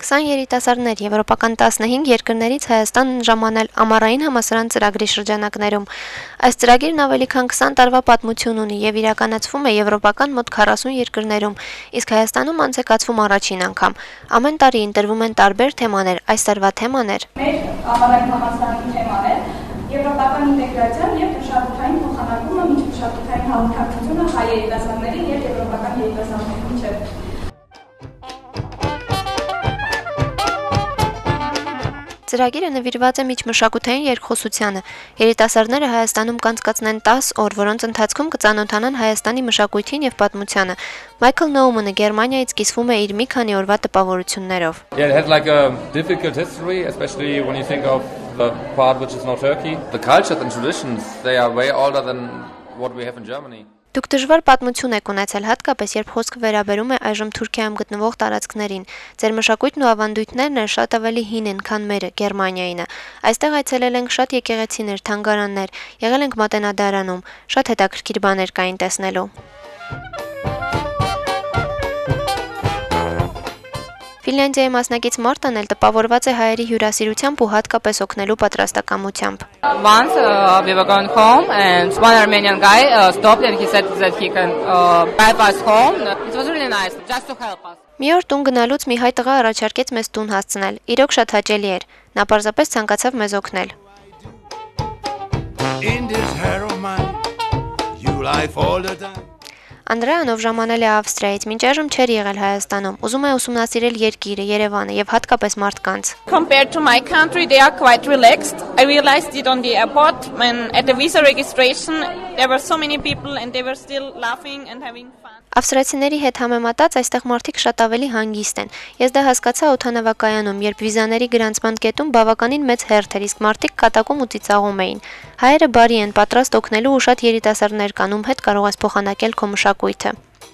20 երիտասարդներ եվրոպական 15 երկրներից Հայաստան ժամանել ամառային համալսարան ծրագրի շրջանակներում։ Այս ծրագիրն ավելի քան 20 տարվա պատմություն ունի եւ իրականացվում է եվրոպական մոտ 40 երկրներում, իսկ Հայաստանում անցեկացվում առաջին անգամ։ Ամեն տարի ընտրվում են տարբեր թեմաներ, այս տարվա թեման էր մեր ամառային համալսարանի թեման է եվրոպական ինտեգրացիան եւ մշակութային փոխանակումը միջմշակութային հաղորդակցությունը հայ երիտասարդների եւ եվրոպական երիտասարդների միջեւ։ Ծրագիրը նվիրված է միջմշակութային երկխոսությանը։ Երիտասարդները Հայաստանում կանցկացնեն 10 օր, որոնց ընթացքում կծանոթանան Հայաստանի մշակույթին եւ պատմությանը։ Մայքլ Նոումանը Գերմանիայից կիսվում է իր մի քանի օրվա տպավորություններով։ Yeah, it has like a difficult history, especially when you think of the part which is now Turkey. The cultures and traditions, they are way older than what we have in Germany. Դուք դժվար պատմություն եք ունեցել, հատկապես երբ խոսքը վերաբերում է այժմ Թուրքիայում գտնվող տարածքներին։ Ձեր մշակույթն ու ավանդույթներն շատ ավելի հին են, քան մերը, Գերմանիայինը։ Այստեղ այցելել ենք շատ եկեղեցիներ, թանգարաններ, եղել ենք Մատենադարանում, շատ հետաքրքիր բաներ կային տեսնելու։ Ֆինլանդիայի մասնակից Մարտան էլ տպավորված է հայերի հյուրասիրությամբ ու հատկապես օգնելու պատրաստակամությամբ։ Once we were going home and one Armenian guy stopped and he said that he can drive us home. It was really nice just to help us. Մի օր տուն գնալուց մի հայ տղա առաջարկեց մեզ տուն հասցնել։ Իրոք շատ հաճելի էր։ Նա պարզապես ցանկացավ մեզ օգնել։ Անդրեան, ով ժամանել է Ավստրիայից, մինչ այժմ չէր եղել Հայաստանում, ուզում է ուսումնասիրել երկիրը, Երևանը եւ հատկապես մարդկանց։ Compared to my country, they are quite relaxed. I realized it on the airport when at the visa registration there were so many people and they were still laughing and having fun. Ավստրացիների հետ համեմատած այստեղ մարդիկ շատ ավելի հանգիստ են։ Ես դա հասկացա օդանավակայանում, երբ վիզաների գրանցման կետում բավականին մեծ հերթ էր, իսկ մարդիկ կատակում ու ծիծաղում էին։ Հայերը բարի են, պատրաստ օգնելու ու շատ երիտասարդներ կան, ում հետ կարող ես փոխանակել քո մշակույթը։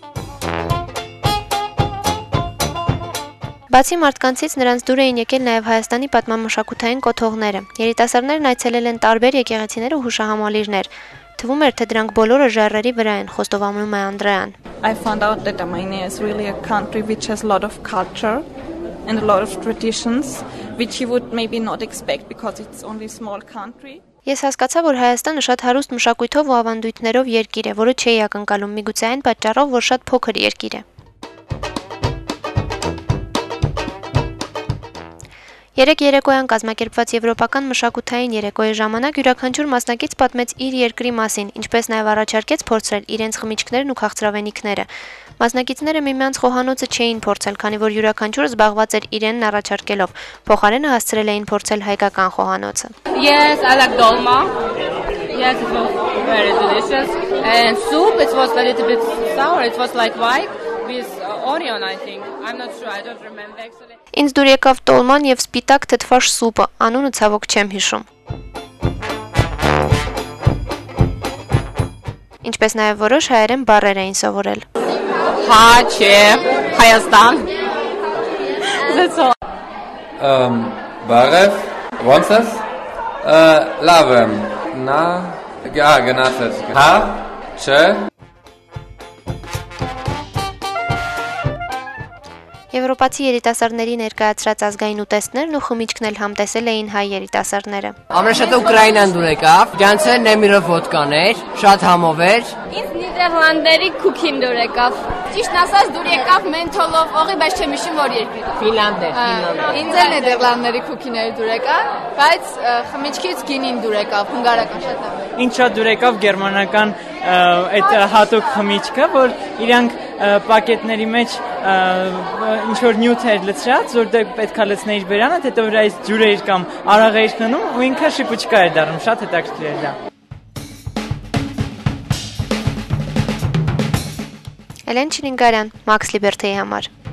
Բացի մարդկանցից նրանց դուր էին եկել նաև Հայաստանի պատմամշակութային կոթողները։ Երիտասարդներն այցելել են տարբեր եկեղեցիներ ու հուշահամալիրներ։ Թվում էր, թե դրանք բոլորը ժայռերի վրա են, խոստովանում է Անդրեան։ I found out that Armenia is really a country which has a lot of culture and a lot of traditions which you would maybe not expect because it's only a small country. Ես հասկացա, որ Հայաստանը շատ հարուստ մշակույթով ու ավանդույթներով երկիր է, որը չէի ակնկալում միգուցե այն պատճառով, որ շատ փոքր երկիր է։ Երեք երեկոյան կազմակերպված եվրոպական մշակութային երեկոյի ժամանակ յուրաքանչյուր մասնակից պատմեց իր երկրի մասին, ինչպես նաև առաջարկեց փորձել իրենց խմիչքներն ու քաղցրավենիքները։ Մասնակիցները միմյանց խոհանոցը չէին փորձել, քանի որ յուրաքանչյուրը զբաղված էր իրենն առաջարկելով։ Փոխարենը հասցրել էին փորձել հայկական խոհանոցը։ Yes, I like dolma. Yes, it was very delicious. And soup, it was a little bit sour. It was like white with onion, I think. I'm not sure. I don't remember actually. Ինձ դուր եկավ տոլման եւ սպիտակ թթվաշ սուպը, անունը ցավոք չեմ հիշում։ Ինչպես նաև որոշ հայերեն բառեր էին սովորել։ Հաչե, Հայաստան։ That's all. Բարև, ոնց ես? Լավ եմ։ Նա, գնացած։ Հա, չէ։ Եվրոպացի երիտասարդների ներկայացրած ազգային ուտեստներն ու խմիչքն էլ համտեսել էին հայ երիտասարդները։ Ամենաշատը Ուկրաինան դուր եկավ, ջանցը նեմիրը ոդկաներ, շատ համով էր։ Ինձ Նիդերլանդերի քուքին դուր եկավ։ Ճիշտն ասած դուր եկավ մենթոլով օղի, բայց չեմ հիշում որ երկիր։ Ֆինլանդեր։ Ինձ էլ Նիդերլանդերի քուքիները դուր եկան, բայց խմիչքից գինին դուր եկավ, հունգարական շատ լավ էր։ Ինչ շատ դուր եկավ գերմանական այդ հատուկ խմիչքը, որ իրանք պակետների մեջ ինչ որ նյութ էր լցրած, որ դե պետքա լցնեիր բերանը, հետո վրայից ջուր էր կամ արաղ էր խնում ու ինքը շիպուչկա էր դառնում, շատ հետաքրքիր էր դա։ Էլեն Չինգարյան, Max Liberty-ի համար։